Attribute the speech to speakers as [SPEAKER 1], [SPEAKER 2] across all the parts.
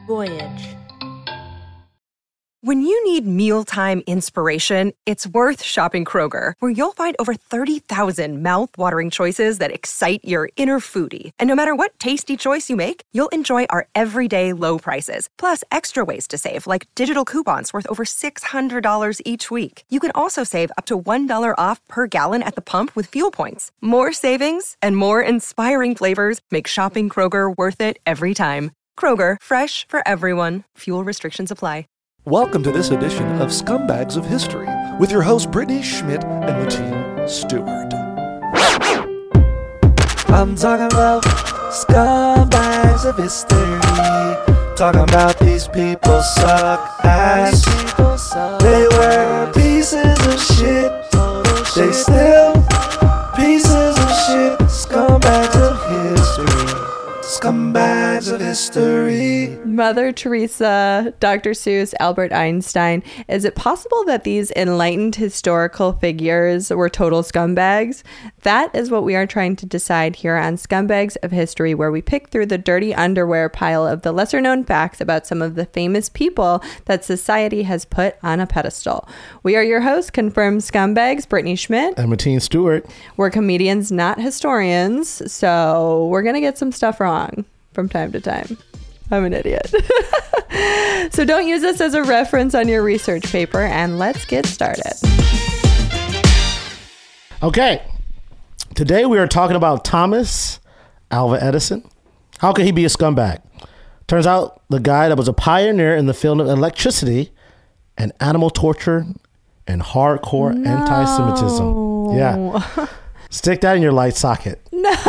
[SPEAKER 1] Voyage.
[SPEAKER 2] When you need mealtime inspiration, it's worth shopping Kroger, where you'll find over 30,000 mouth-watering choices that excite your inner foodie. And no matter what tasty choice you make, you'll enjoy our everyday low prices, plus extra ways to save, like digital coupons worth over $600 each week. You can also save up to $1 off per gallon at the pump with fuel points. More savings and more inspiring flavors make shopping Kroger worth it every time. Kroger, fresh for everyone. Fuel restrictions apply.
[SPEAKER 3] Welcome to this edition of Scumbags of History with your hosts Brittany Schmidt and Mateen Stewart. I'm talking about scumbags of history. Talking about these people suck ass. They were pieces of shit. They still pieces of shit. Scumbags of history. Scumbags of history.
[SPEAKER 4] Mother Teresa, Dr. Seuss, Albert Einstein. Is it possible that these enlightened historical figures were total scumbags? That is what we are trying to decide here on Scumbags of History, where we pick through the dirty underwear pile of the lesser known facts about some of the famous people that society has put on a pedestal. We are your hosts, confirmed scumbags, Brittany Schmidt
[SPEAKER 5] and Mateen Stewart.
[SPEAKER 4] We're comedians, not historians, so we're going to get some stuff wrong from time to time. I'm an idiot. So don't use this as a reference on your research paper, and let's get started.
[SPEAKER 5] Okay. Today we are talking about Thomas Alva Edison. How could he be a scumbag? Turns out the guy that was a pioneer in the field of electricity and animal torture and hardcore anti-Semitism. Yeah. Stick that in your light socket.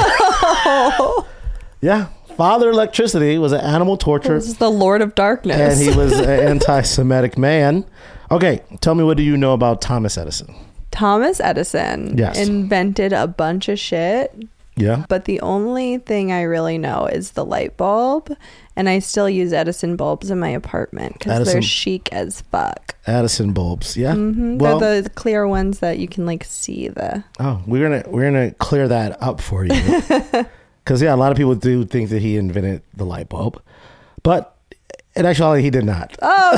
[SPEAKER 4] No.
[SPEAKER 5] Yeah. Father Electricity was an animal torturer.
[SPEAKER 4] This is the Lord of Darkness.
[SPEAKER 5] And he was an anti-Semitic man. Okay, tell me, what do you know about Thomas Edison?
[SPEAKER 4] Thomas Edison invented a bunch of shit.
[SPEAKER 5] Yeah.
[SPEAKER 4] But the only thing I really know is the light bulb. And I still use Edison bulbs in my apartment because they're chic as fuck.
[SPEAKER 5] Edison bulbs, yeah.
[SPEAKER 4] Mm-hmm. Well, they're the clear ones that you can like see the.
[SPEAKER 5] Oh, we're gonna clear that up for you. Because, yeah, a lot of people do think that he invented the light bulb. But in actuality, he did not.
[SPEAKER 4] Oh,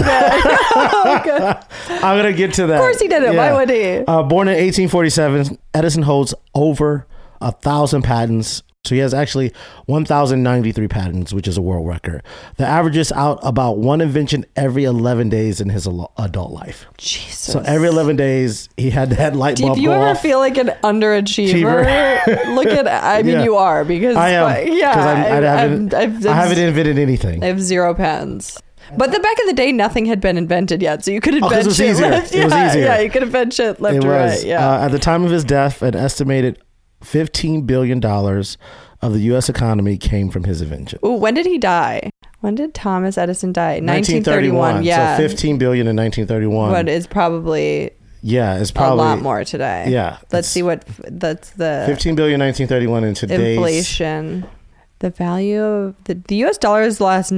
[SPEAKER 4] okay. Okay.
[SPEAKER 5] I'm going to get to that.
[SPEAKER 4] Of course he didn't. Yeah. Why would he?
[SPEAKER 5] Born in 1847, Edison holds over 1,000 patents. So he has actually 1,093 patents, which is a world record. That averages out about one invention every 11 days in his adult life.
[SPEAKER 4] Jesus.
[SPEAKER 5] So every 11 days, he had that light bulb.
[SPEAKER 4] Do you ever feel like an underachiever? Look at, I mean, you are because
[SPEAKER 5] I am.
[SPEAKER 4] Yeah,
[SPEAKER 5] I haven't invented anything.
[SPEAKER 4] I have 0 pens. But the back in the day, nothing had been invented yet, so you could invent shit.
[SPEAKER 5] It was easier.
[SPEAKER 4] Yeah, you could invent shit left or right. Yeah.
[SPEAKER 5] At the time of his death, an estimated $15 billion of the U.S. economy came from his invention.
[SPEAKER 4] Ooh, when did he die? When did Thomas Edison die? 1931. Yeah.
[SPEAKER 5] So $15 billion in 1931.
[SPEAKER 4] But it's probably...
[SPEAKER 5] Yeah, it's probably...
[SPEAKER 4] a lot more today.
[SPEAKER 5] Yeah.
[SPEAKER 4] Let's see what... That's the...
[SPEAKER 5] $15 billion in 1931 in today's...
[SPEAKER 4] Inflation. The value of... The U.S. dollar has lost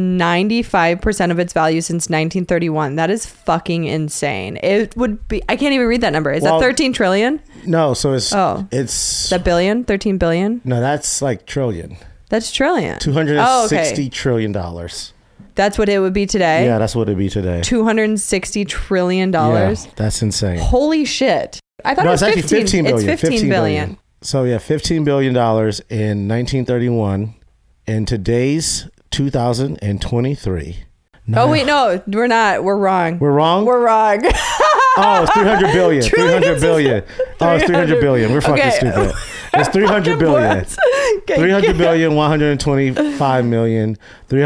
[SPEAKER 4] 95% of its value since 1931. That is fucking insane. It would be... I can't even read that number. Is that 13 trillion?
[SPEAKER 5] No, so it's...
[SPEAKER 4] Oh.
[SPEAKER 5] It's...
[SPEAKER 4] That billion? 13 billion?
[SPEAKER 5] No, that's like trillion.
[SPEAKER 4] That's trillion.
[SPEAKER 5] $260 trillion.
[SPEAKER 4] That's what it would be today?
[SPEAKER 5] Yeah, that's what it'd be today.
[SPEAKER 4] $260 trillion?
[SPEAKER 5] Yeah, that's insane.
[SPEAKER 4] Holy shit. I thought it was
[SPEAKER 5] actually 15 billion.
[SPEAKER 4] It's 15 billion.
[SPEAKER 5] So yeah, $15 billion in 1931. In today's 2023.
[SPEAKER 4] Oh, wait, no, we're not. We're wrong.
[SPEAKER 5] We're wrong?
[SPEAKER 4] We're wrong.
[SPEAKER 5] Oh, it's 300 billion. 300 billion. Oh, it's 300 billion. We're fucking stupid. It's 300 billion. 300 billion, 125 million,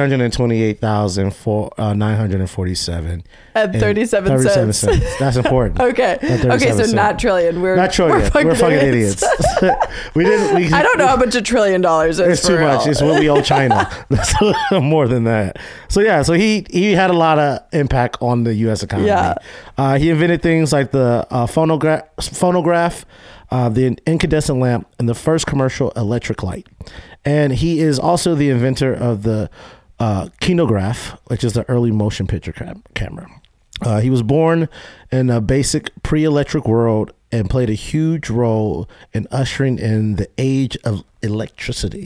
[SPEAKER 5] 328,947.
[SPEAKER 4] At 37 cents.
[SPEAKER 5] That's important.
[SPEAKER 4] Okay. Okay, so not trillion.
[SPEAKER 5] Not trillion. We're fucking idiots. I
[SPEAKER 4] don't know how much $1 trillion is.
[SPEAKER 5] It's too much. It's what we owe China. That's more than that. So yeah, so he had a lot of impact on the U.S. economy. Yeah. He invented things like the phonograph, the incandescent lamp, and the first commercial electric light. And he is also the inventor of the kinograph, which is the early motion picture camera. He was born in a basic pre-electric world and played a huge role in ushering in the age of electricity.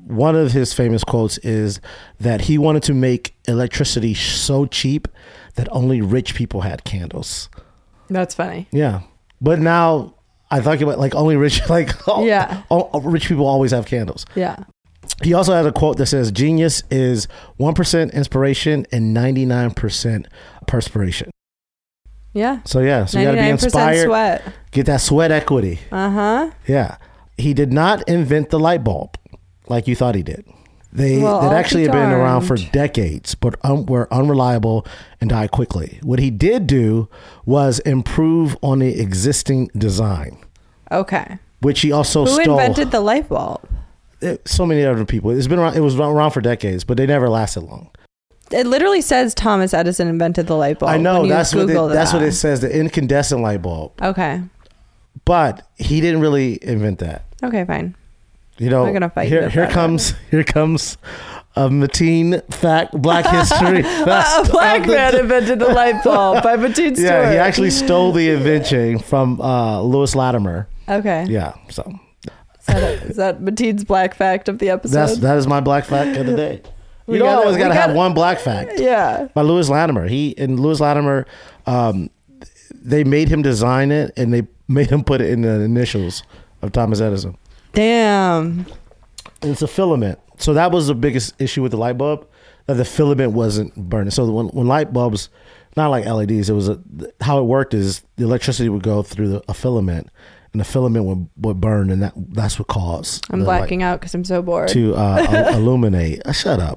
[SPEAKER 5] one of his famous quotes is that he wanted to make electricity so cheap that only rich people had candles.
[SPEAKER 4] That's funny.
[SPEAKER 5] Yeah. But now I thought about like only rich, rich people always have candles.
[SPEAKER 4] Yeah.
[SPEAKER 5] He also had a quote that says, genius is 1% inspiration and 99% perspiration.
[SPEAKER 4] Yeah.
[SPEAKER 5] So you got to be inspired.
[SPEAKER 4] Sweat.
[SPEAKER 5] Get that sweat equity. Yeah. He did not invent the light bulb like you thought he did. They actually have been around for decades, but were unreliable and died quickly. What he did do was improve on the existing design.
[SPEAKER 4] Okay.
[SPEAKER 5] Which he also stole.
[SPEAKER 4] Who invented the light bulb?
[SPEAKER 5] So many other people. It's been around. It was around for decades, but they never lasted long.
[SPEAKER 4] It literally says Thomas Edison invented the light bulb.
[SPEAKER 5] I know that's what it says. The incandescent light bulb.
[SPEAKER 4] Okay.
[SPEAKER 5] But he didn't really invent that.
[SPEAKER 4] Okay, fine.
[SPEAKER 5] You know,
[SPEAKER 4] I'm gonna fight
[SPEAKER 5] here comes a Mateen fact, Black history fact.
[SPEAKER 4] A black man invented the light bulb by Mateen Stewart.
[SPEAKER 5] Yeah, he actually stole the invention from Lewis Latimer.
[SPEAKER 4] Okay.
[SPEAKER 5] Yeah, so.
[SPEAKER 4] Is that Mateen's black fact of the episode?
[SPEAKER 5] That is my black fact of the day. I always got to have one black fact.
[SPEAKER 4] Yeah.
[SPEAKER 5] By Lewis Latimer. Lewis Latimer, they made him design it and they made him put it in the initials of Thomas Edison.
[SPEAKER 4] Damn.
[SPEAKER 5] And it's a filament. So that was the biggest issue with the light bulb, that the filament wasn't burning. So when light bulbs, not like LEDs, how it worked is the electricity would go through a filament, and the filament would burn, and that's what caused.
[SPEAKER 4] I'm blacking out because I'm so bored.
[SPEAKER 5] To illuminate. Shut up.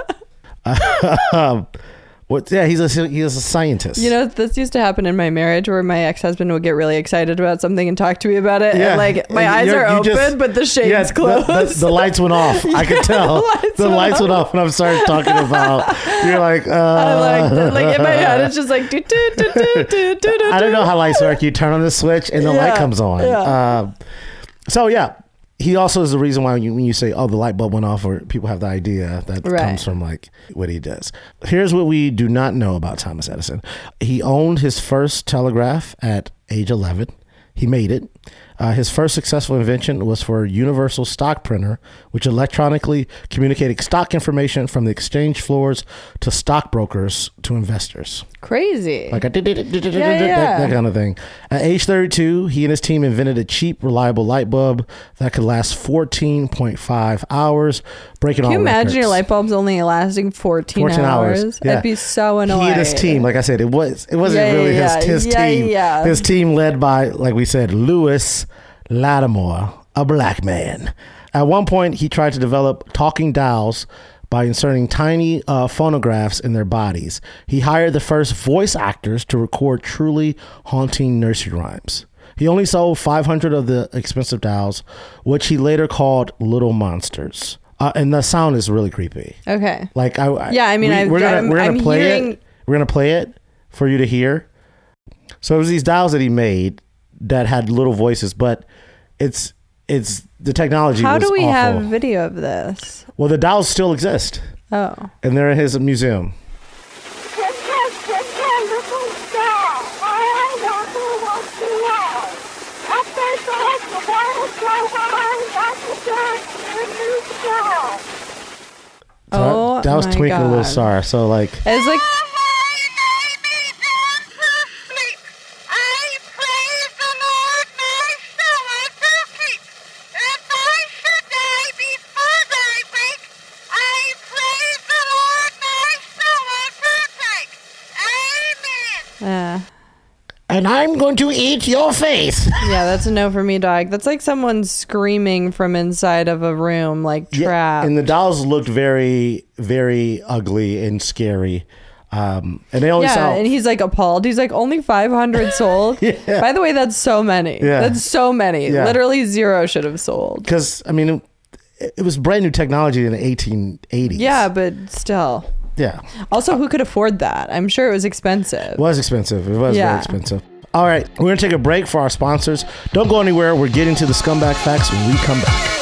[SPEAKER 5] He's a scientist.
[SPEAKER 4] You know, this used to happen in my marriage where my ex-husband would get really excited about something and talk to me about it. Yeah. And my eyes are open, but the shades closed.
[SPEAKER 5] The lights went off. I could tell. the lights went off when I started talking about. You're like,
[SPEAKER 4] I in my head, it's just like,
[SPEAKER 5] I don't know how lights work. You turn on the switch and the light comes on. Yeah. He also is the reason why when you say, the light bulb went off, or people have the idea that comes from like what he does. Here's what we do not know about Thomas Edison. He owned his first telegraph at age 11. He made it. His first successful invention was for a universal stock printer, which electronically communicated stock information from the exchange floors to stockbrokers to investors.
[SPEAKER 4] Crazy.
[SPEAKER 5] Like that kind of thing. At age 32, he and his team invented a cheap, reliable light bulb that could last 14.5 hours, breaking all records.
[SPEAKER 4] Can you imagine your light bulbs only lasting 14 hours?
[SPEAKER 5] Yeah.
[SPEAKER 4] I'd be so annoyed.
[SPEAKER 5] He and his team, like I said, it wasn't really his team.
[SPEAKER 4] Yeah.
[SPEAKER 5] His team led by, like we said, Lewis Latimer, a black man. At one point, he tried to develop talking dolls by inserting tiny phonographs in their bodies. He hired the first voice actors to record truly haunting nursery rhymes. He only sold 500 of the expensive dolls, which he later called Little Monsters. And the sound is really creepy.
[SPEAKER 4] Okay.
[SPEAKER 5] Like
[SPEAKER 4] we're
[SPEAKER 5] gonna play it. We're gonna play it for you to hear. So it was these dolls that he made that had little voices, but it's the technology.
[SPEAKER 4] How
[SPEAKER 5] was
[SPEAKER 4] do we
[SPEAKER 5] awful.
[SPEAKER 4] have video of this?
[SPEAKER 5] Well, the dolls still exist.
[SPEAKER 4] Oh.
[SPEAKER 5] And they're in his museum. That was Twinkle Little Star. So like
[SPEAKER 4] it's like
[SPEAKER 5] and I'm going to eat your face.
[SPEAKER 4] Yeah, that's a no for me, dog. That's like someone screaming from inside of a room, like trapped.
[SPEAKER 5] And the dolls looked very, very ugly and scary. And they only sound.
[SPEAKER 4] And he's like appalled. He's like, only 500 sold. Yeah. By the way, that's so many. Yeah. That's so many. Yeah. Literally 0 should have sold.
[SPEAKER 5] Because I mean, it was brand new technology in the 1880s.
[SPEAKER 4] Yeah, but still.
[SPEAKER 5] Yeah.
[SPEAKER 4] Also, who could afford that? I'm sure it was expensive.
[SPEAKER 5] It was expensive. It was very expensive. All right. We're going to take a break for our sponsors. Don't go anywhere. We're getting to the scumbag facts when we come back.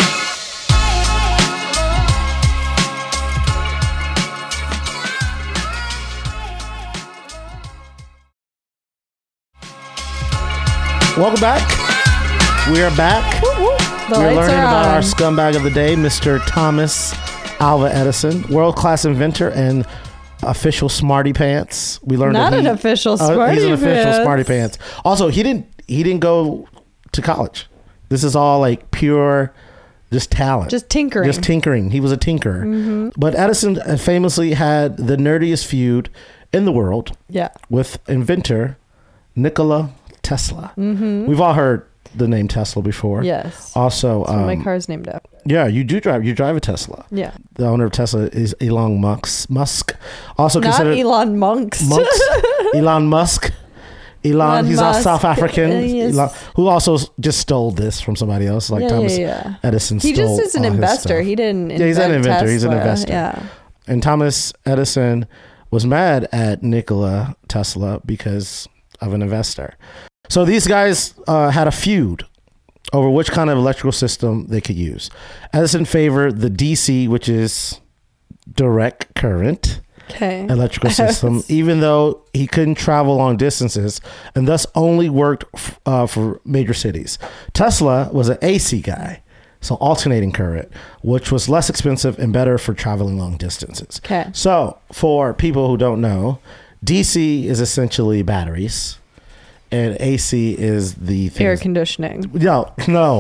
[SPEAKER 5] Welcome back. We are back. We're
[SPEAKER 4] lights
[SPEAKER 5] learning
[SPEAKER 4] are
[SPEAKER 5] about our
[SPEAKER 4] on.
[SPEAKER 5] scumbag of the day, Mr. Thomas Alva Edison, world-class inventor and official smarty pants. We learned
[SPEAKER 4] Not
[SPEAKER 5] that
[SPEAKER 4] an official
[SPEAKER 5] he's
[SPEAKER 4] smarty
[SPEAKER 5] an official
[SPEAKER 4] pants.
[SPEAKER 5] smarty pants. Also, he didn't go to college. This is all like pure just talent.
[SPEAKER 4] Just tinkering.
[SPEAKER 5] Just tinkering. He was a tinkerer. But Edison famously had the nerdiest feud in the world
[SPEAKER 4] Yeah.
[SPEAKER 5] with inventor Nikola Tesla. We've all heard the name Tesla before.
[SPEAKER 4] Yes.
[SPEAKER 5] Also,
[SPEAKER 4] That's what my car's named up.
[SPEAKER 5] yeah, you drive a Tesla.
[SPEAKER 4] Yeah.
[SPEAKER 5] The owner of Tesla is Elon Musk. Also
[SPEAKER 4] Not
[SPEAKER 5] considered
[SPEAKER 4] Elon Musk.
[SPEAKER 5] Elon Musk. Elon, he's
[SPEAKER 4] Musk.
[SPEAKER 5] a South African,
[SPEAKER 4] Yes.
[SPEAKER 5] Elon, who also just stole this from somebody else, like Thomas Edison.
[SPEAKER 4] He
[SPEAKER 5] stole
[SPEAKER 4] just is an
[SPEAKER 5] all his
[SPEAKER 4] investor.
[SPEAKER 5] stuff.
[SPEAKER 4] He didn't.
[SPEAKER 5] Yeah, he's an
[SPEAKER 4] invent
[SPEAKER 5] inventor. He's an
[SPEAKER 4] Tesla.
[SPEAKER 5] investor.
[SPEAKER 4] Yeah.
[SPEAKER 5] And Thomas Edison was mad at Nikola Tesla because of an investor. So these guys had a feud over which kind of electrical system they could use. Edison favored the DC, which is direct current
[SPEAKER 4] Okay.
[SPEAKER 5] electrical system, even though he couldn't travel long distances and thus only worked for major cities. Tesla was an AC guy, so alternating current, which was less expensive and better for traveling long distances.
[SPEAKER 4] Okay.
[SPEAKER 5] So for people who don't know, DC is essentially batteries and AC is the thing.
[SPEAKER 4] Air conditioning.
[SPEAKER 5] No,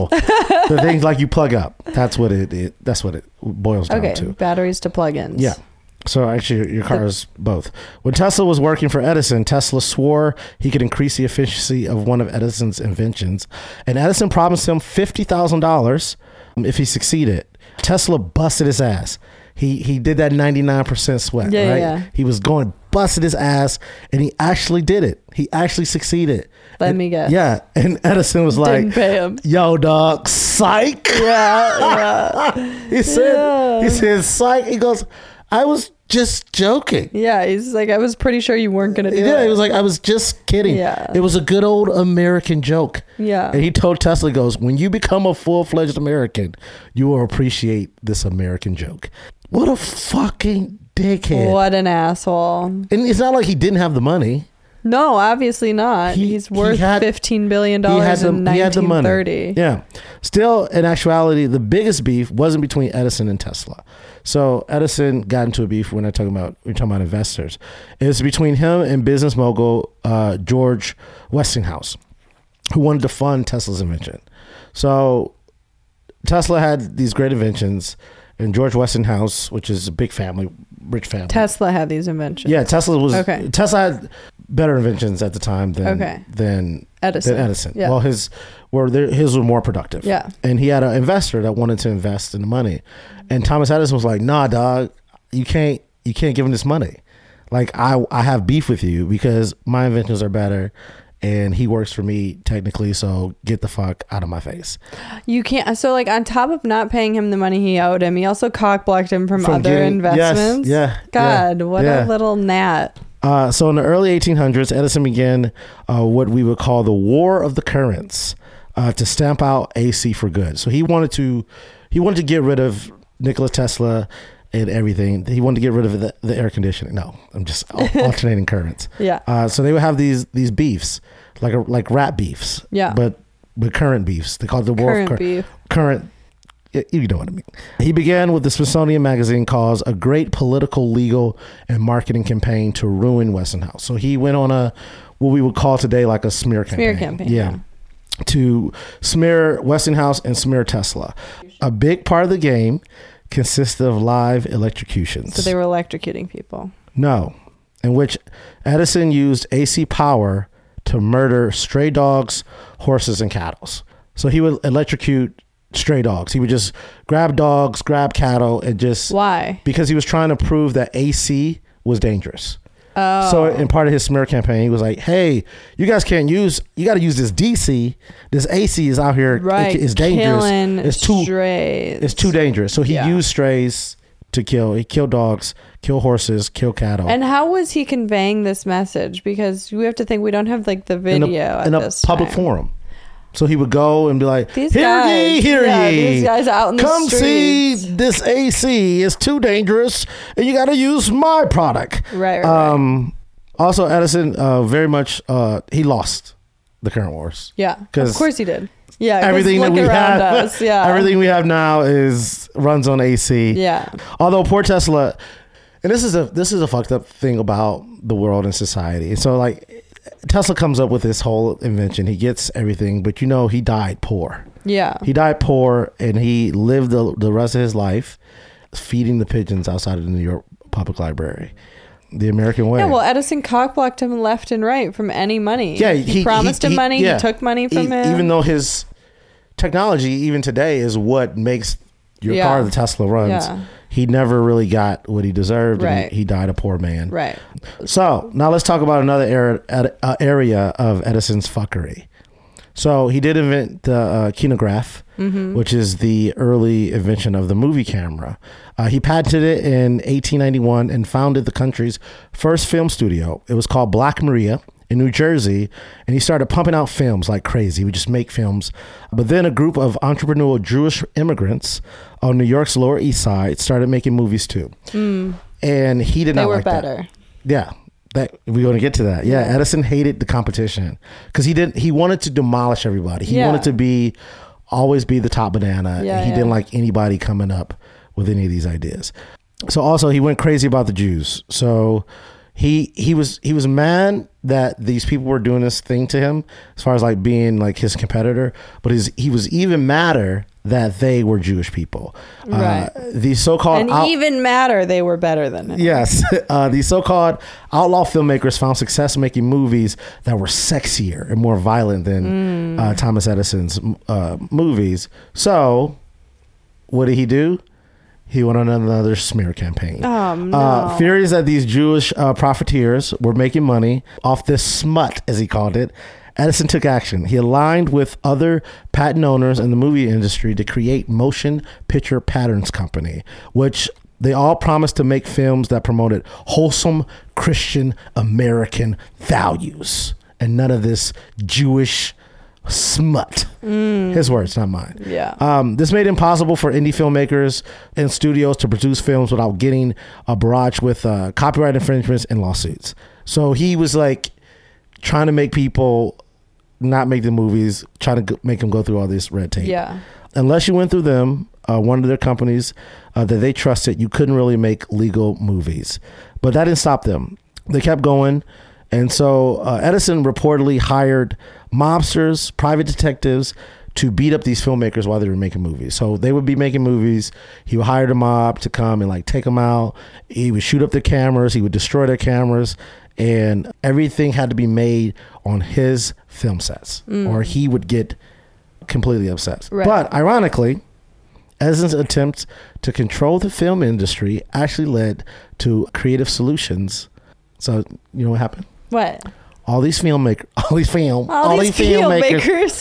[SPEAKER 5] the things like you plug up. That's what it boils down
[SPEAKER 4] Okay.
[SPEAKER 5] to.
[SPEAKER 4] Batteries to plug-ins.
[SPEAKER 5] Yeah. So actually, your car is both. When Tesla was working for Edison, Tesla swore he could increase the efficiency of one of Edison's inventions, and Edison promised him $50,000 if he succeeded. Tesla busted his ass. He did that 99% sweat,
[SPEAKER 4] Yeah,
[SPEAKER 5] right?
[SPEAKER 4] yeah.
[SPEAKER 5] He was busted his ass, and he actually did it. He actually succeeded.
[SPEAKER 4] Let me guess.
[SPEAKER 5] Yeah, and Edison was
[SPEAKER 4] Didn't
[SPEAKER 5] like,
[SPEAKER 4] pay him.
[SPEAKER 5] "Yo, dog, psych."
[SPEAKER 4] Yeah.
[SPEAKER 5] He said, "Psych." He goes, "I was just joking."
[SPEAKER 4] Yeah. He's like, I was pretty sure you weren't gonna do it.
[SPEAKER 5] Yeah, he was like, "I was just kidding."
[SPEAKER 4] Yeah.
[SPEAKER 5] It was a good old American joke.
[SPEAKER 4] Yeah.
[SPEAKER 5] And he told Tesla, he goes, "When you become a full-fledged American, you will appreciate this American joke." What a fucking dickhead.
[SPEAKER 4] What an asshole.
[SPEAKER 5] And it's not like he didn't have the money.
[SPEAKER 4] No, obviously not. He's worth $15 billion in 1930.
[SPEAKER 5] Yeah. Still, in actuality, the biggest beef wasn't between Edison and Tesla. So Edison got into a beef we're talking about investors. It was between him and business mogul George Westinghouse, who wanted to fund Tesla's invention. So Tesla had these great inventions, and George Westinghouse, which is a big family, rich family.
[SPEAKER 4] Tesla had these inventions.
[SPEAKER 5] Yeah, Tesla had better inventions at the time than Edison.
[SPEAKER 4] Yeah.
[SPEAKER 5] Well, his were more productive.
[SPEAKER 4] Yeah.
[SPEAKER 5] And he had an investor that wanted to invest in the money, and Thomas Edison was like, "Nah, dog, you can't give him this money. Like, I have beef with you because my inventions are better." And he works for me technically, so get the fuck out of my face.
[SPEAKER 4] You can't. So, like, on top of not paying him the money he owed him, he also cock-blocked him from other investments.
[SPEAKER 5] Yes,
[SPEAKER 4] God, what a little gnat.
[SPEAKER 5] So in the early 1800s, Edison began what we would call the War of the Currents to stamp out AC for good. So he wanted to get rid of Nikola Tesla and everything. He wanted to get rid of the air conditioning. No, I'm just alternating currents.
[SPEAKER 4] Yeah.
[SPEAKER 5] So they would have these beefs, like rat beefs.
[SPEAKER 4] Yeah.
[SPEAKER 5] But current beefs. They called it the War of
[SPEAKER 4] beef.
[SPEAKER 5] Current. You know what I mean. He began with the Smithsonian Magazine cause a great political, legal, and marketing campaign to ruin Westinghouse. So he went on what we would call today like a smear campaign.
[SPEAKER 4] Yeah.
[SPEAKER 5] To smear Westinghouse and smear Tesla. A big part of the game consisted of live electrocutions.
[SPEAKER 4] So they were electrocuting people.
[SPEAKER 5] No. In which Edison used AC power to murder stray dogs, horses, and cattle. So he would electrocute stray dogs. He would just grab dogs, grab cattle, and just...
[SPEAKER 4] Why?
[SPEAKER 5] Because he was trying to prove that AC was dangerous.
[SPEAKER 4] Oh.
[SPEAKER 5] So in part of his smear campaign, he was like, "Hey, you guys you got to use this DC. This AC is out here.
[SPEAKER 4] Right.
[SPEAKER 5] It's dangerous.
[SPEAKER 4] Killing
[SPEAKER 5] Strays. It's too dangerous." So he used strays to kill. He killed dogs, kill horses, kill cattle.
[SPEAKER 4] And how was he conveying this message? Because we have to think we don't have like the video
[SPEAKER 5] in a public forum. So he would go and be like,
[SPEAKER 4] these
[SPEAKER 5] "Hear
[SPEAKER 4] guys,
[SPEAKER 5] ye.
[SPEAKER 4] These guys out in the
[SPEAKER 5] Come
[SPEAKER 4] streets.
[SPEAKER 5] see this AC. It's too dangerous, and you got to use my product."
[SPEAKER 4] Right.
[SPEAKER 5] Also, Edison very much he lost the current wars.
[SPEAKER 4] Yeah, of course he did. Yeah,
[SPEAKER 5] everything that we have,
[SPEAKER 4] us, yeah.
[SPEAKER 5] everything we have now runs on AC.
[SPEAKER 4] Yeah.
[SPEAKER 5] Although poor Tesla, and this is a fucked up thing about the world and society. So like, Tesla comes up with this whole invention. He gets everything, but he died poor.
[SPEAKER 4] Yeah.
[SPEAKER 5] He died poor, and he lived the rest of his life feeding the pigeons outside of the New York Public Library. The American way.
[SPEAKER 4] Yeah, well, Edison cockblocked him left and right from any money.
[SPEAKER 5] Yeah,
[SPEAKER 4] he promised him money. He took money from him.
[SPEAKER 5] Even though his technology, even today, is what makes your car the Tesla runs. Yeah. He never really got what he deserved.
[SPEAKER 4] Right.
[SPEAKER 5] And he died a poor man.
[SPEAKER 4] Right.
[SPEAKER 5] So now let's talk about another area of Edison's fuckery. So he did invent the kinograph, which is the early invention of the movie camera. He patented it in 1891 and founded the country's first film studio. It was called Black Maria in New Jersey, and he started pumping out films like crazy. He would just make films. But then a group of entrepreneurial Jewish immigrants on New York's Lower East Side started making movies too. And he did not like that. They were better. Yeah. We're going to get to that. Yeah, Edison hated the competition because he wanted to demolish everybody. He wanted to always be the top banana. And he didn't like anybody coming up with any of these ideas. So also he went crazy about the Jews. So he was mad that these people were doing this thing to him as far as like being like his competitor, but he was even madder that they were Jewish people.
[SPEAKER 4] Right.
[SPEAKER 5] These so-called...
[SPEAKER 4] even madder, they were better than him.
[SPEAKER 5] Yes. These so-called outlaw filmmakers found success making movies that were sexier and more violent than Thomas Edison's movies. So, what did he do? He went on another smear campaign.
[SPEAKER 4] Oh, no.
[SPEAKER 5] Furious that these Jewish profiteers were making money off this smut, as he called it, Edison took action. He aligned with other patent owners in the movie industry to create Motion Picture Patterns Company, which they all promised to make films that promoted wholesome Christian American values and none of this Jewish smut. His words, not mine.
[SPEAKER 4] Yeah.
[SPEAKER 5] This made it impossible for indie filmmakers and studios to produce films without getting a barrage with copyright infringements and lawsuits. So he was like trying to make people not make the movies, trying to make them go through all this red tape.
[SPEAKER 4] Yeah.
[SPEAKER 5] Unless you went through them, one of their companies that they trusted, you couldn't really make legal movies. But that didn't stop them. They kept going. And so Edison reportedly hired mobsters, private detectives to beat up these filmmakers while they were making movies. So they would be making movies. He would hire a mob to come and like take them out. He would shoot up their cameras. He would destroy their cameras. And everything had to be made on his film sets or he would get completely upset.
[SPEAKER 4] Right.
[SPEAKER 5] But ironically, Edison's attempts to control the film industry actually led to creative solutions. So you know what happened?
[SPEAKER 4] What?
[SPEAKER 5] All these filmmakers,
[SPEAKER 4] all these filmmakers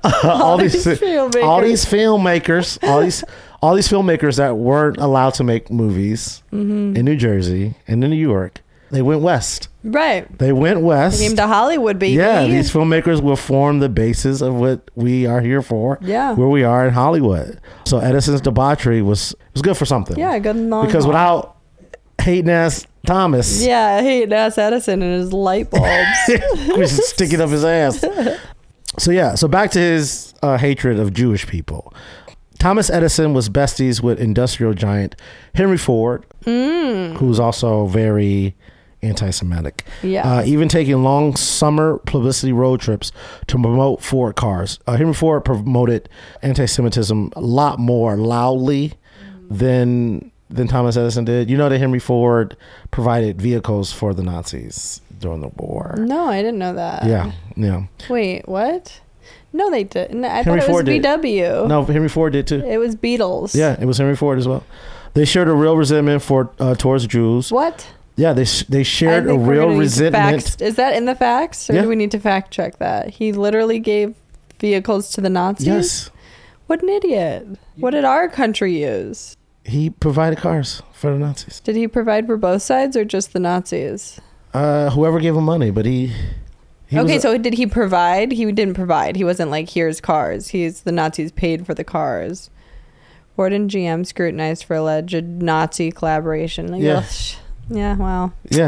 [SPEAKER 5] that weren't allowed to make movies in New Jersey and in New York, they went west.
[SPEAKER 4] Right.
[SPEAKER 5] They went west.
[SPEAKER 4] They came to Hollywood, baby.
[SPEAKER 5] Yeah, these filmmakers will form the basis of what we are here for.
[SPEAKER 4] Yeah.
[SPEAKER 5] Where we are in Hollywood. So Edison's debauchery was good for something.
[SPEAKER 4] Yeah, good and long.
[SPEAKER 5] Because without hating ass Thomas.
[SPEAKER 4] Yeah, hating ass Edison and his light bulbs.
[SPEAKER 5] Just sticking up his ass. So back to his hatred of Jewish people. Thomas Edison was besties with industrial giant Henry Ford, who's also very anti-Semitic.
[SPEAKER 4] Yeah.
[SPEAKER 5] Even taking long summer publicity road trips to promote Ford cars. Henry Ford promoted anti-Semitism a lot more loudly than Thomas Edison did. You know that Henry Ford provided vehicles for the Nazis during the war.
[SPEAKER 4] No, I didn't know that.
[SPEAKER 5] Yeah.
[SPEAKER 4] Wait, what? No, they didn't. I thought it was VW.
[SPEAKER 5] No, Henry Ford did too.
[SPEAKER 4] It was Beatles.
[SPEAKER 5] Yeah, it was Henry Ford as well. They shared a real resentment towards Jews.
[SPEAKER 4] What?
[SPEAKER 5] Yeah, they shared a real resentment.
[SPEAKER 4] Is that in the facts? Or do we need to fact check that? He literally gave vehicles to the Nazis?
[SPEAKER 5] Yes.
[SPEAKER 4] What an idiot. What did our country use?
[SPEAKER 5] He provided cars for the Nazis.
[SPEAKER 4] Did he provide for both sides or just the Nazis?
[SPEAKER 5] Whoever gave him money, but he
[SPEAKER 4] okay, so did he provide? He didn't provide. He wasn't like, here's cars. The Nazis paid for the cars. Ford and GM scrutinized for alleged Nazi collaboration. Like,
[SPEAKER 5] yeah.
[SPEAKER 4] Yeah, wow.
[SPEAKER 5] Yeah.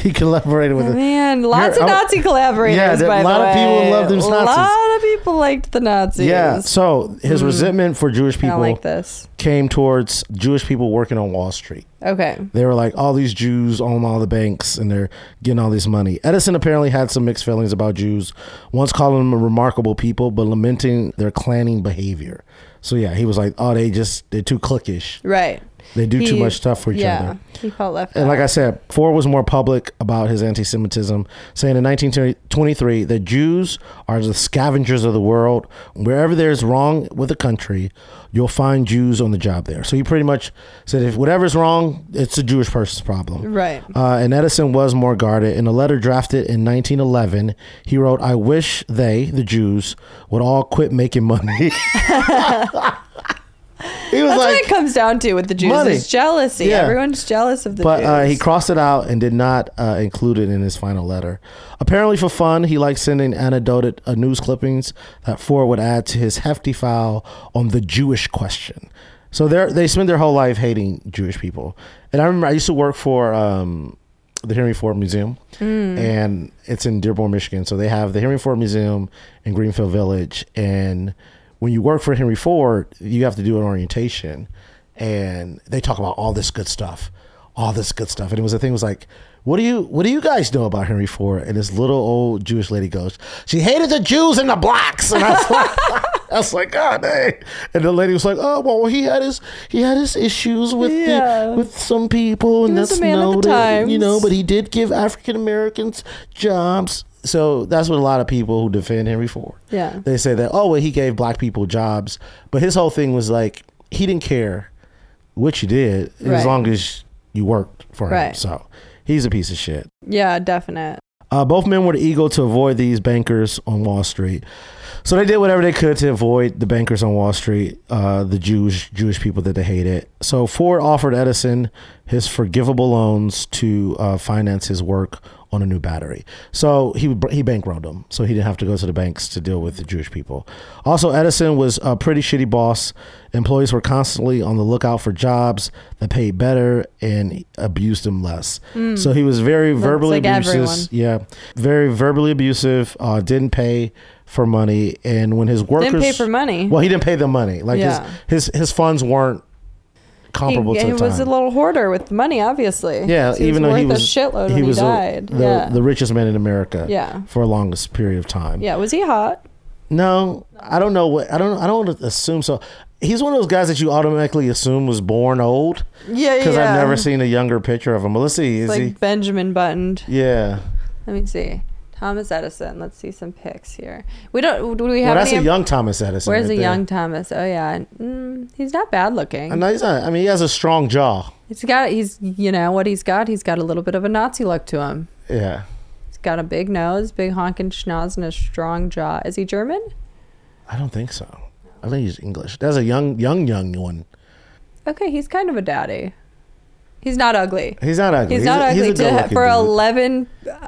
[SPEAKER 5] He collaborated with
[SPEAKER 4] lots of Nazi collaborators, by the way.
[SPEAKER 5] A lot of people loved them Nazis.
[SPEAKER 4] A lot of people liked the Nazis.
[SPEAKER 5] Yeah, so his resentment for Jewish people
[SPEAKER 4] like this.
[SPEAKER 5] Came towards Jewish people working on Wall Street.
[SPEAKER 4] Okay.
[SPEAKER 5] They were like, all these Jews own all the banks and they're getting all this money. Edison apparently had some mixed feelings about Jews, once calling them a remarkable people, but lamenting their clanning behavior. So yeah, he was like, oh, they're too cliquish.
[SPEAKER 4] Right.
[SPEAKER 5] They do too much stuff for each other.
[SPEAKER 4] He felt left
[SPEAKER 5] And
[SPEAKER 4] out.
[SPEAKER 5] like I said, Ford was more public about his anti-Semitism, saying in 1923 that Jews are the scavengers of the world. Wherever there's wrong with a country, you'll find Jews on the job there. So he pretty much said if whatever's wrong, it's a Jewish person's problem.
[SPEAKER 4] Right.
[SPEAKER 5] And Edison was more guarded. In a letter drafted in 1911, he wrote, I wish they, the Jews, would all quit making money. He was
[SPEAKER 4] That's
[SPEAKER 5] like,
[SPEAKER 4] what it comes down to with the Jews.
[SPEAKER 5] money.
[SPEAKER 4] It's jealousy.
[SPEAKER 5] Yeah.
[SPEAKER 4] Everyone's jealous of the Jews.
[SPEAKER 5] But he crossed it out and did not include it in his final letter. Apparently for fun, he liked sending anecdoted news clippings that Ford would add to his hefty file on the Jewish question. So they spend their whole life hating Jewish people. And I remember I used to work for the Henry Ford Museum, and it's in Dearborn, Michigan. So they have the Henry Ford Museum in Greenfield Village, and when you work for Henry Ford, you have to do an orientation, and they talk about all this good stuff. And it was like, what do you guys know about Henry Ford? And this little old Jewish lady goes, she hated the Jews and the blacks. And I was like, God dang. And the lady was like, oh, well, he had his issues with some people, and that's noted, but he did give African Americans jobs. So that's what a lot of people who defend Henry Ford.
[SPEAKER 4] Yeah.
[SPEAKER 5] They say that, oh, well, he gave black people jobs. But his whole thing was like, he didn't care what you did as long as you worked for him.
[SPEAKER 4] Right.
[SPEAKER 5] So he's a piece of shit.
[SPEAKER 4] Yeah, definite.
[SPEAKER 5] Both men were eager to avoid these bankers on Wall Street. So they did whatever they could to avoid the bankers on Wall Street, the Jewish people that they hated. So Ford offered Edison his forgivable loans to finance his work on a new battery. So he bankrolled them, so he didn't have to go to the banks to deal with the Jewish people. Also, Edison was a pretty shitty boss. Employees were constantly on the lookout for jobs that paid better and abused him less. So he was very verbally abusive.
[SPEAKER 4] Everyone.
[SPEAKER 5] Yeah, very verbally abusive. Didn't pay for money, and when his workers
[SPEAKER 4] Didn't pay for money.
[SPEAKER 5] well, he didn't pay them money. Like his funds weren't comparable to the
[SPEAKER 4] he was
[SPEAKER 5] time.
[SPEAKER 4] a little hoarder with money, obviously.
[SPEAKER 5] Yeah,
[SPEAKER 4] So
[SPEAKER 5] even though he was
[SPEAKER 4] a shitload when he died.
[SPEAKER 5] the richest man in America.
[SPEAKER 4] Yeah.
[SPEAKER 5] For a longest period of time.
[SPEAKER 4] Yeah, was he hot?
[SPEAKER 5] No, I don't know what I don't want to assume so. He's one of those guys that you automatically assume was born old.
[SPEAKER 4] Yeah,
[SPEAKER 5] Because I've never seen a younger picture of him. But let's see. Is
[SPEAKER 4] like
[SPEAKER 5] he?
[SPEAKER 4] Benjamin buttoned.
[SPEAKER 5] Yeah.
[SPEAKER 4] Let me see. Thomas Edison. Let's see some pics here. Do we have
[SPEAKER 5] Well, that's
[SPEAKER 4] any?
[SPEAKER 5] a young Thomas Edison.
[SPEAKER 4] Where's
[SPEAKER 5] right
[SPEAKER 4] a
[SPEAKER 5] there.
[SPEAKER 4] young Thomas? Oh yeah, he's not bad looking.
[SPEAKER 5] No, he's not. I mean, he has a strong jaw.
[SPEAKER 4] He's you know what he's got. He's got a little bit of a Nazi look to him.
[SPEAKER 5] Yeah.
[SPEAKER 4] He's got a big nose, big honking schnoz, and a strong jaw. Is he German?
[SPEAKER 5] I don't think so. I think he's English. That's a young one.
[SPEAKER 4] Okay, he's kind of a daddy. He's not ugly.
[SPEAKER 5] He's not ugly.
[SPEAKER 4] He's not ugly.
[SPEAKER 5] He's a good-looking
[SPEAKER 4] For
[SPEAKER 5] dude.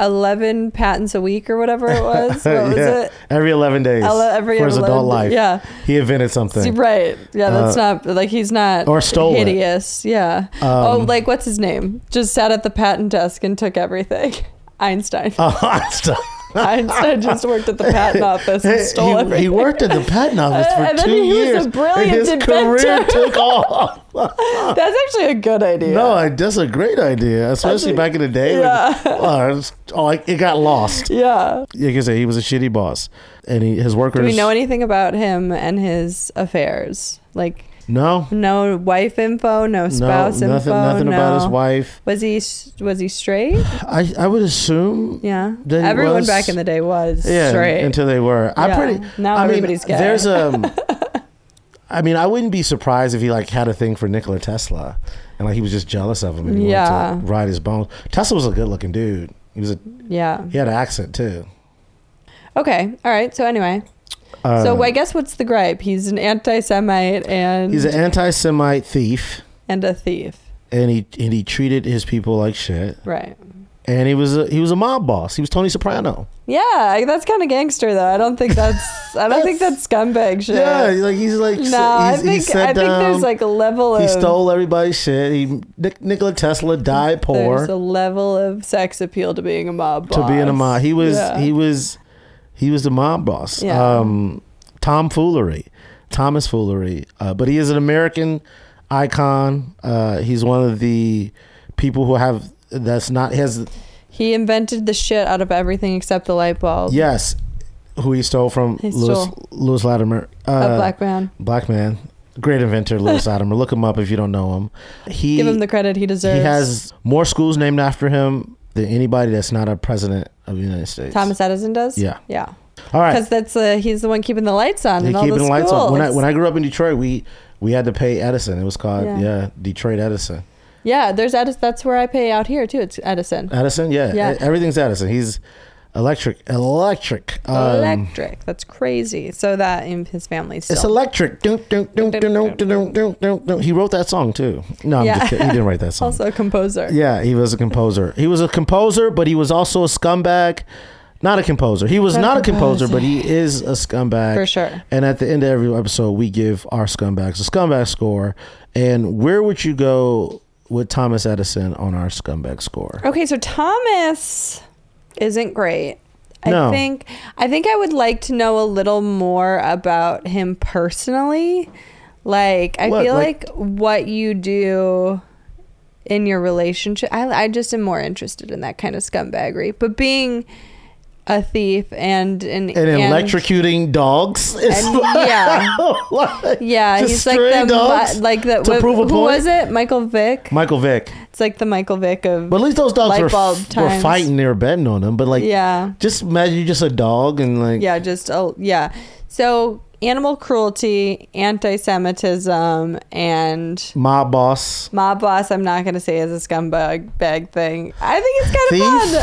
[SPEAKER 4] 11 patents a week or whatever it was. What was it?
[SPEAKER 5] Every 11 days
[SPEAKER 4] Every
[SPEAKER 5] for his
[SPEAKER 4] 11
[SPEAKER 5] adult life.
[SPEAKER 4] Yeah.
[SPEAKER 5] He invented something.
[SPEAKER 4] Right. Yeah, that's not like he's not
[SPEAKER 5] Or stole it.
[SPEAKER 4] hideous. Yeah. Like what's his name? Just sat at the patent desk and took everything. Einstein.
[SPEAKER 5] Oh, Einstein.
[SPEAKER 4] Einstein just worked at the patent office and stole everything.
[SPEAKER 5] He worked at the patent office for
[SPEAKER 4] And then
[SPEAKER 5] 2
[SPEAKER 4] he was a
[SPEAKER 5] years.
[SPEAKER 4] brilliant
[SPEAKER 5] and his
[SPEAKER 4] inventor.
[SPEAKER 5] career took off.
[SPEAKER 4] That's actually a good idea.
[SPEAKER 5] No, that's a great idea, especially back in the day.
[SPEAKER 4] Yeah.
[SPEAKER 5] It got lost.
[SPEAKER 4] Yeah.
[SPEAKER 5] Like I said, he was a shitty boss, and his workers.
[SPEAKER 4] Do we know anything about him and his affairs? Like
[SPEAKER 5] No.
[SPEAKER 4] no wife info, no spouse
[SPEAKER 5] no,
[SPEAKER 4] info.
[SPEAKER 5] nothing
[SPEAKER 4] no.
[SPEAKER 5] about his wife.
[SPEAKER 4] Was he straight?
[SPEAKER 5] I would assume.
[SPEAKER 4] Yeah.
[SPEAKER 5] that he
[SPEAKER 4] Everyone
[SPEAKER 5] was.
[SPEAKER 4] back in the day was
[SPEAKER 5] Yeah,
[SPEAKER 4] straight.
[SPEAKER 5] until they were.
[SPEAKER 4] Now everybody's gay.
[SPEAKER 5] There's I mean, I wouldn't be surprised if he like had a thing for Nikola Tesla, and like he was just jealous of him and he wanted to ride his bones. Tesla was a good looking dude. He had an accent too.
[SPEAKER 4] Okay. All right. So anyway. So I guess what's the gripe? He's an anti-Semite and
[SPEAKER 5] He's an anti-Semite thief,
[SPEAKER 4] and a thief.
[SPEAKER 5] and he treated his people like shit.
[SPEAKER 4] Right.
[SPEAKER 5] And he was a mob boss. He was Tony Soprano.
[SPEAKER 4] Yeah, that's kind of gangster though. I don't think that's scumbag shit.
[SPEAKER 5] Yeah, like he's like
[SPEAKER 4] I think there's like a level of
[SPEAKER 5] he stole everybody's shit. Nikola Tesla died poor.
[SPEAKER 4] There's a level of sex appeal to being a mob boss.
[SPEAKER 5] He was the mob boss.
[SPEAKER 4] Yeah.
[SPEAKER 5] Thomas Foolery. But he is an American icon. He's one of the people who he
[SPEAKER 4] invented the shit out of everything except the light bulb.
[SPEAKER 5] Yes. Who he stole from Lewis Latimer.
[SPEAKER 4] A black man.
[SPEAKER 5] Great inventor, Lewis Latimer. Look him up if you don't know him.
[SPEAKER 4] Give him the credit he deserves.
[SPEAKER 5] He has more schools named after him than anybody that's not a president of the United States.
[SPEAKER 4] Thomas Edison does?
[SPEAKER 5] Yeah.
[SPEAKER 4] Yeah.
[SPEAKER 5] All right.
[SPEAKER 4] Because he's the one keeping the lights on in all the schools.
[SPEAKER 5] Lights on. When I grew up in Detroit, we had to pay Edison. It was called Detroit Edison.
[SPEAKER 4] Yeah, there's Edison. That's where I pay out here too. It's Edison.
[SPEAKER 5] Edison, yeah. Everything's Edison. He's electric.
[SPEAKER 4] That's crazy. So that in his family still.
[SPEAKER 5] It's electric. He wrote that song too. No, I'm just kidding. He didn't write that song.
[SPEAKER 4] Also a composer.
[SPEAKER 5] Yeah, he was a composer. He was a composer, but he was also a scumbag. Not a composer. He was not a composer, but he is a scumbag.
[SPEAKER 4] For sure.
[SPEAKER 5] And at the end of every episode, we give our scumbags a scumbag score. And where would you go with Thomas Edison on our scumbag score?
[SPEAKER 4] Okay, so Thomas isn't great.
[SPEAKER 5] No.
[SPEAKER 4] I think I would like to know a little more about him personally. Like, I feel like what you do in your relationship, I just am more interested in that kind of scumbaggery. But being a thief and
[SPEAKER 5] electrocuting dogs. He's
[SPEAKER 4] like the
[SPEAKER 5] to prove a point.
[SPEAKER 4] Who was it? Michael Vick. It's like the Michael Vick of.
[SPEAKER 5] But at least those dogs were fighting. They were betting on them. But just imagine you're just a dog and
[SPEAKER 4] So animal cruelty, anti-Semitism, and
[SPEAKER 5] mob boss.
[SPEAKER 4] I'm not going to say is a scumbag bag thing. I think it's kind of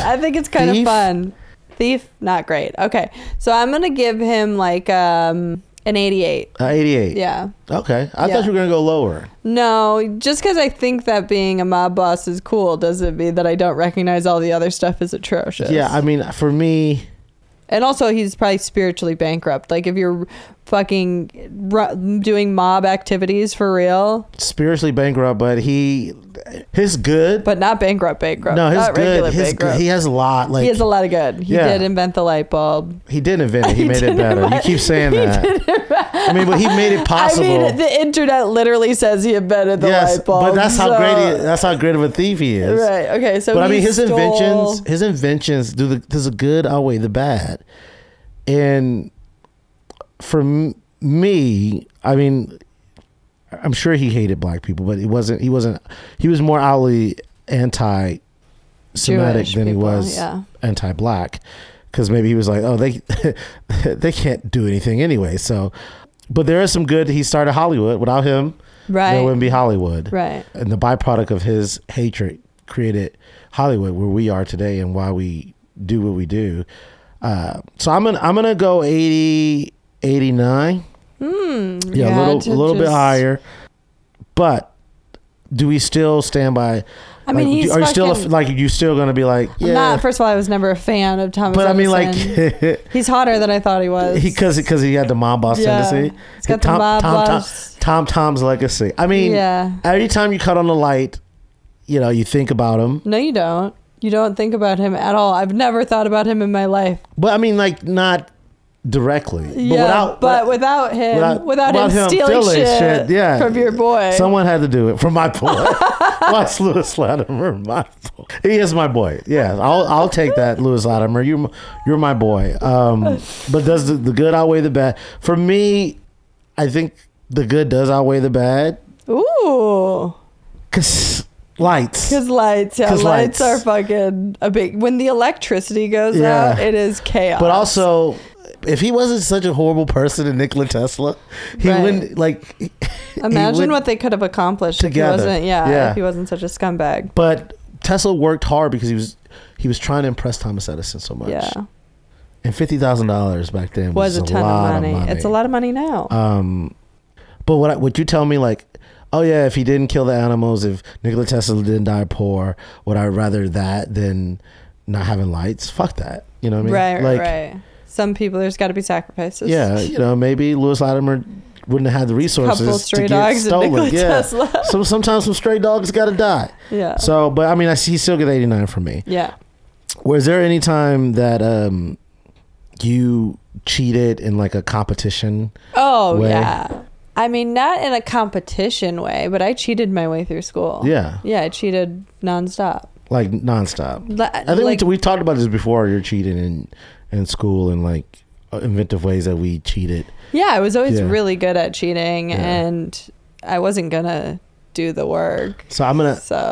[SPEAKER 4] fun. Thief, not great. Okay, so I'm gonna give him like an 88.
[SPEAKER 5] 88.
[SPEAKER 4] Yeah.
[SPEAKER 5] Okay, I thought you were gonna go lower.
[SPEAKER 4] No, just because I think that being a mob boss is cool doesn't mean that I don't recognize all the other stuff as atrocious.
[SPEAKER 5] Yeah, I mean, for me.
[SPEAKER 4] And also, he's probably spiritually bankrupt. Like, if you're fucking doing mob activities for real.
[SPEAKER 5] Spiritually bankrupt, but his good.
[SPEAKER 4] But not bankrupt.
[SPEAKER 5] No, his good. He has a lot.
[SPEAKER 4] He has a lot of good. He did invent the light bulb.
[SPEAKER 5] He did invent it. He made it better. You keep saying that. I mean, but he made it possible.
[SPEAKER 4] I mean, the internet literally says he invented the light bulb.
[SPEAKER 5] But that's how great of a thief he is.
[SPEAKER 4] Right. Okay. So,
[SPEAKER 5] but I mean, his inventions does the good outweigh the bad. And for me, I mean, I'm sure he hated black people, but he was more outwardly anti-Semitic than he was anti-black, because maybe he was like, oh, they can't do anything anyway. So, but there is some good. He started Hollywood. Without him, there wouldn't be Hollywood.
[SPEAKER 4] Right. And
[SPEAKER 5] the byproduct of his hatred created Hollywood, where we are today, and why we do what we do. So I'm gonna go 80, 89. A little bit higher. But do we still stand by?
[SPEAKER 4] I mean,
[SPEAKER 5] you still gonna be like, yeah?
[SPEAKER 4] Not. First of all, I was never a fan of Thomas. But
[SPEAKER 5] Edison.
[SPEAKER 4] I mean, he's hotter than I thought he was.
[SPEAKER 5] Because he had the mob boss tendency.
[SPEAKER 4] He's got the mob boss.
[SPEAKER 5] Tom's legacy. I mean, every time you cut on the light, you think about him.
[SPEAKER 4] No, you don't. You don't think about him at all. I've never thought about him in my life.
[SPEAKER 5] But I mean, like, not directly.
[SPEAKER 4] But without him stealing shit from your boy.
[SPEAKER 5] Someone had to do it from my boy. What's Lewis Latimer? My boy. He is my boy. Yeah, I'll take that, Lewis Latimer. You're my boy. But does the good outweigh the bad? For me, I think the good does outweigh the bad.
[SPEAKER 4] Ooh.
[SPEAKER 5] Because lights
[SPEAKER 4] are fucking a big. When the electricity goes out, it is chaos.
[SPEAKER 5] But also, if he wasn't such a horrible person in Nikola Tesla, he wouldn't
[SPEAKER 4] imagine what they could have accomplished
[SPEAKER 5] together.
[SPEAKER 4] If he wasn't such a scumbag.
[SPEAKER 5] But Tesla worked hard because he was trying to impress Thomas Edison so much.
[SPEAKER 4] Yeah.
[SPEAKER 5] And $50,000 back then was
[SPEAKER 4] a ton of money. It's a lot of money now.
[SPEAKER 5] But what you tell me, like, oh yeah, if he didn't kill the animals, if Nikola Tesla didn't die poor, would I rather that than not having lights? Fuck that. You know what I mean?
[SPEAKER 4] Right. Some people, there's got to be sacrifices.
[SPEAKER 5] Yeah, maybe Lewis Latimer wouldn't have had the resources
[SPEAKER 4] couple stray
[SPEAKER 5] to
[SPEAKER 4] dogs
[SPEAKER 5] get stolen.
[SPEAKER 4] And Nikola Tesla.
[SPEAKER 5] So sometimes some stray dogs got to die.
[SPEAKER 4] Yeah.
[SPEAKER 5] So, but I mean, he still get 89 from me.
[SPEAKER 4] Yeah.
[SPEAKER 5] Was there any time that you cheated in like a competition?
[SPEAKER 4] Oh,
[SPEAKER 5] way?
[SPEAKER 4] Yeah. I mean, not in a competition way, but I cheated my way through school.
[SPEAKER 5] Yeah.
[SPEAKER 4] Yeah, I cheated nonstop.
[SPEAKER 5] Like nonstop. I think we talked about this before. You're cheating in school and like inventive ways that we cheated. Yeah,
[SPEAKER 4] I was always really good at cheating, and I wasn't gonna do the work.
[SPEAKER 5] So I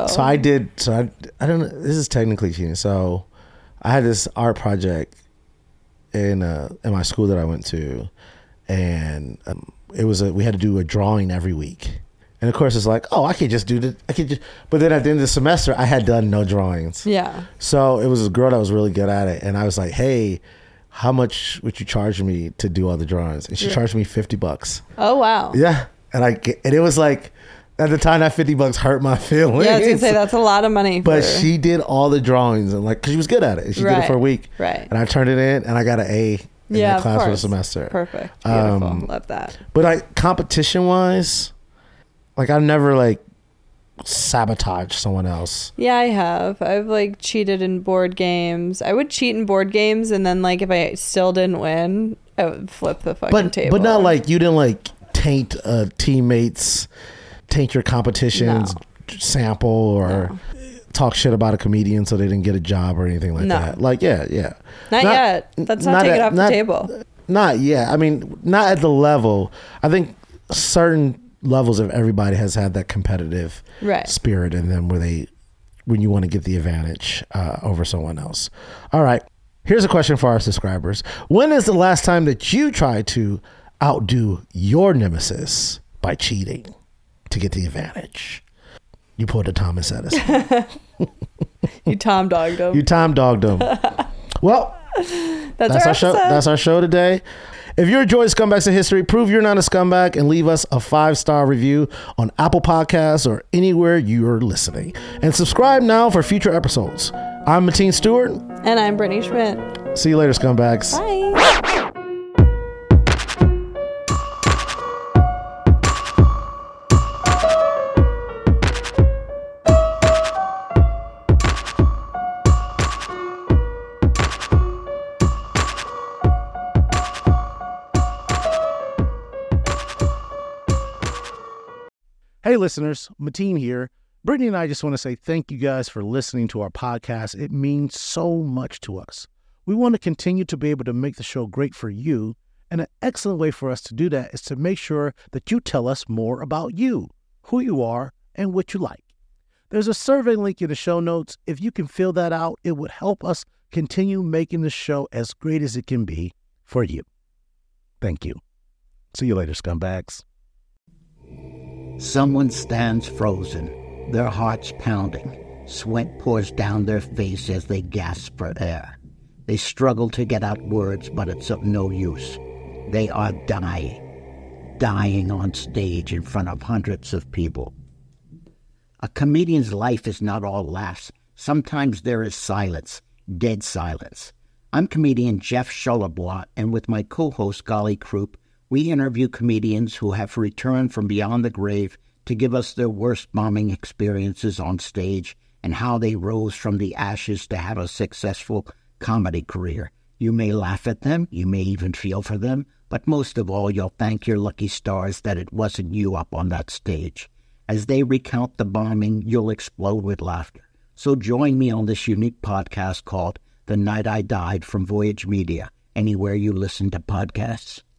[SPEAKER 5] don't know. This is technically cheating. So I had this art project in my school that I went to, and we had to do a drawing every week. And of course, it's like, oh, I could just do this. But then at the end of the semester, I had done no drawings.
[SPEAKER 4] Yeah.
[SPEAKER 5] So it was a girl that was really good at it, and I was like, hey, how much would you charge me to do all the drawings? And she charged me $50.
[SPEAKER 4] Oh wow.
[SPEAKER 5] Yeah, and it was like, at the time, that $50 hurt my feelings.
[SPEAKER 4] Yeah, I was gonna say that's a lot of money.
[SPEAKER 5] But she did all the drawings, and like, cause she was good at it. And she did it for a week.
[SPEAKER 4] Right.
[SPEAKER 5] And I turned it in, and I got an A in the class for the semester.
[SPEAKER 4] Perfect. Beautiful. Love that.
[SPEAKER 5] But like competition wise, like I've never like sabotaged someone else.
[SPEAKER 4] Yeah, I have. I've like cheated in board games. I would cheat in board games, and then like if I still didn't win, I would flip the fucking table.
[SPEAKER 5] But not like you didn't like taint teammates, taint your competitions, sample, or talk shit about a comedian so they didn't get a job or anything like that. Like
[SPEAKER 4] Not yet. Let's not take it off the table.
[SPEAKER 5] Not yet. I mean, not at the level. I think certain levels of everybody has had that competitive spirit in them when you want to get the advantage over someone else. All right. Here's a question for our subscribers. When is the last time that you tried to outdo your nemesis by cheating to get the advantage? You pulled a Thomas Edison.
[SPEAKER 4] You Tom dogged him.
[SPEAKER 5] You Tom dogged him. Well, that's our show. That's our show today. If you enjoyed Scumbags of History, prove you're not a scumbag and leave us a 5-star review on Apple Podcasts or anywhere you're listening. And subscribe now for future episodes. I'm Mateen Stewart.
[SPEAKER 4] And I'm Brittany Schmidt.
[SPEAKER 5] See you later, scumbags.
[SPEAKER 4] Bye.
[SPEAKER 5] Hey listeners, Mateen here. Brittany and I just want to say thank you guys for listening to our podcast. It means so much to us. We want to continue to be able to make the show great for you, and an excellent way for us to do that is to make sure that you tell us more about you, who you are, and what you like. There's a survey link in the show notes. If you can fill that out, it would help us continue making the show as great as it can be for you. Thank you. See you later, scumbags.
[SPEAKER 1] Someone stands frozen, their hearts pounding. Sweat pours down their face as they gasp for air. They struggle to get out words, but it's of no use. They are dying on stage in front of hundreds of people. A comedian's life is not all laughs. Sometimes there is silence, dead silence. I'm comedian Jeff Charlebois, and with my co-host Golly Krupp, we interview comedians who have returned from beyond the grave to give us their worst bombing experiences on stage and how they rose from the ashes to have a successful comedy career. You may laugh at them, you may even feel for them, but most of all, you'll thank your lucky stars that it wasn't you up on that stage. As they recount the bombing, you'll explode with laughter. So join me on this unique podcast called The Night I Died from Voyage Media, anywhere you listen to podcasts.